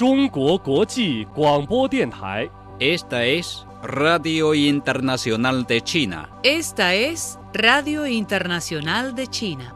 中国国际广播电台。 Esta es Radio Internacional de China. Esta es Radio Internacional de China.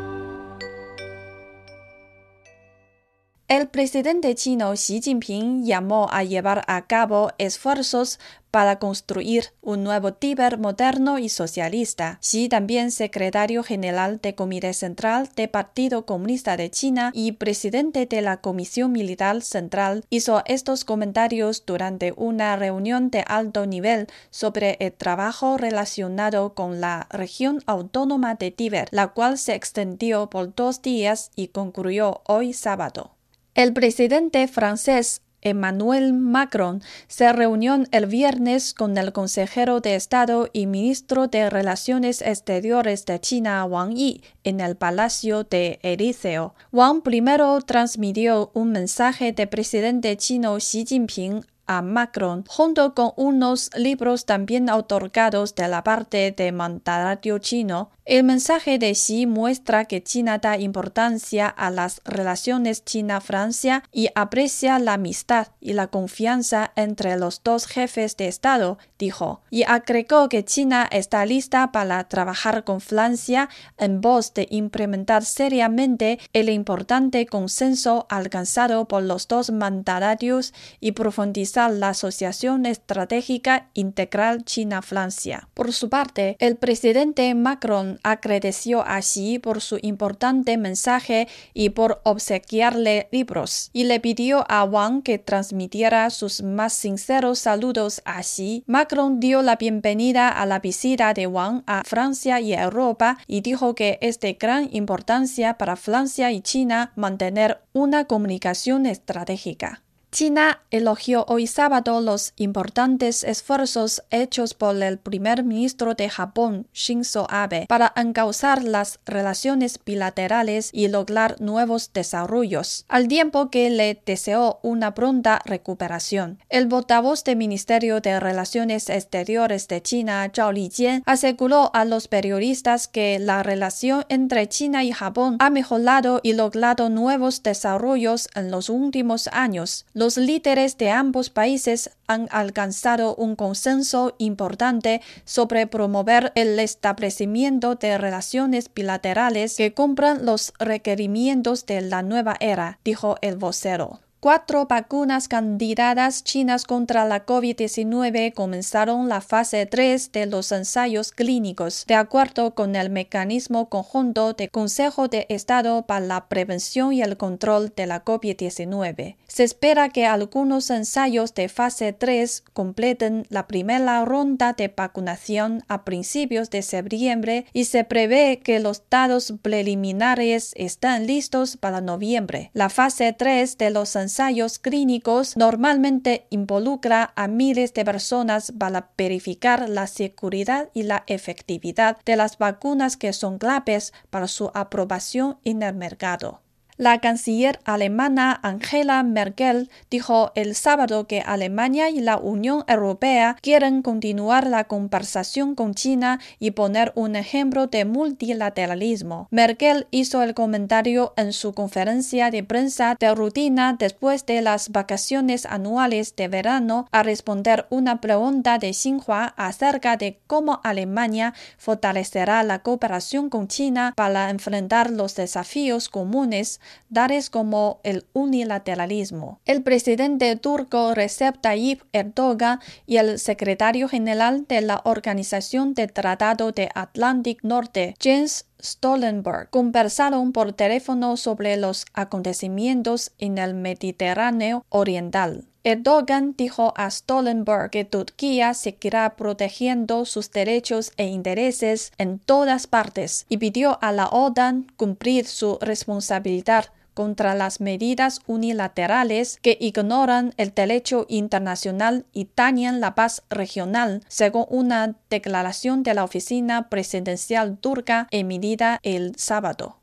El presidente chino Xi Jinping llamó a llevar a cabo esfuerzos para construir un nuevo Tíbet moderno y socialista. Xi, también secretario general del Comité Central del Partido Comunista de China y presidente de la Comisión Militar Central, hizo estos comentarios durante una reunión de alto nivel sobre el trabajo relacionado con la región autónoma de Tíbet, la cual se extendió por 2 días y concluyó hoy sábado. El presidente francés Emmanuel Macron se reunió el viernes con el consejero de Estado y ministro de Relaciones Exteriores de China, Wang Yi, en el Palacio de Elíseo. Wang primero transmitió un mensaje del presidente chino Xi Jinping a Macron, junto con unos libros también otorgados de la parte del mandatario chino. El mensaje de Xi muestra que China da importancia a las relaciones China-Francia y aprecia la amistad y la confianza entre los dos jefes de Estado, dijo, y agregó que China está lista para trabajar con Francia en pos de implementar seriamente el importante consenso alcanzado por los dos mandatarios y profundizar la asociación estratégica integral China-Francia. Por su parte, el presidente Macron agradeció a Xi por su importante mensaje y por obsequiarle libros, y le pidió a Wang que transmitiera sus más sinceros saludos a Xi. Macron dio la bienvenida a la visita de Wang a Francia y Europa y dijo que es de gran importancia para Francia y China mantener una comunicación estratégica. China elogió hoy sábado los importantes esfuerzos hechos por el primer ministro de Japón, Shinzo Abe, para encauzar las relaciones bilaterales y lograr nuevos desarrollos, al tiempo que le deseó una pronta recuperación. El portavoz del Ministerio de Relaciones Exteriores de China, Zhao Lijian, aseguró a los periodistas que la relación entre China y Japón ha mejorado y logrado nuevos desarrollos en los últimos años. Los líderes de ambos países han alcanzado un consenso importante sobre promover el establecimiento de relaciones bilaterales que cumplan los requerimientos de la nueva era, dijo el vocero. 4 vacunas candidatas chinas contra la COVID-19 comenzaron la fase 3 de los ensayos clínicos, de acuerdo con el mecanismo conjunto del Consejo de Estado para la Prevención y el Control de la COVID-19. Se espera que algunos ensayos de fase 3 completen la primera ronda de vacunación a principios de septiembre y se prevé que los datos preliminares están listos para noviembre. La fase 3 de los ensayos clínicos normalmente involucra a miles de personas para verificar la seguridad y la efectividad de las vacunas que son claves para su aprobación en el mercado. La canciller alemana Angela Merkel dijo el sábado que Alemania y la Unión Europea quieren continuar la conversación con China y poner un ejemplo de multilateralismo. Merkel hizo el comentario en su conferencia de prensa de rutina después de las vacaciones anuales de verano al responder una pregunta de Xinhua acerca de cómo Alemania fortalecerá la cooperación con China para enfrentar los desafíos comunes tales como el unilateralismo. El presidente turco Recep Tayyip Erdogan y el secretario general de la Organización del Tratado de Atlántico Norte, Jens Stoltenberg, conversaron por teléfono sobre los acontecimientos en el Mediterráneo Oriental. Erdogan dijo a Stoltenberg que Turquía seguirá protegiendo sus derechos e intereses en todas partes y pidió a la OTAN cumplir su responsabilidad contra las medidas unilaterales que ignoran el derecho internacional y dañan la paz regional, según una declaración de la oficina presidencial turca emitida el sábado.